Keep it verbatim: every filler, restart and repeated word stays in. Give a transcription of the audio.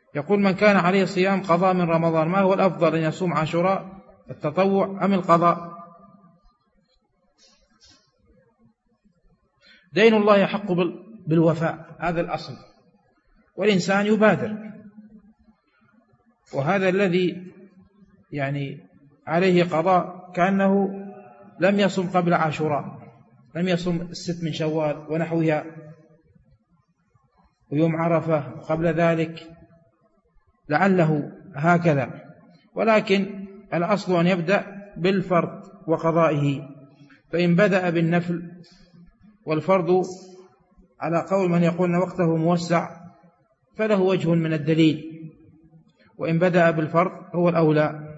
يقول: من كان عليه صيام قضاء من رمضان، ما هو الأفضل، أن يصوم عاشوراء التطوع أم القضاء؟ دين الله يحق بالوفاء، هذا الأصل، والإنسان يبادر، وهذا الذي يعني عليه قضاء كأنه لم يصم قبل عاشوراء، لم يصم الست من شوال ونحوها ويوم عرفة قبل ذلك، لعله هكذا. ولكن الأصل أن يبدأ بالفرض وقضائه، فإن بدأ بالنفل والفرض على قول من يقول أن وقته موسع فله وجه من الدليل، وإن بدأ بالفرض هو الأولى.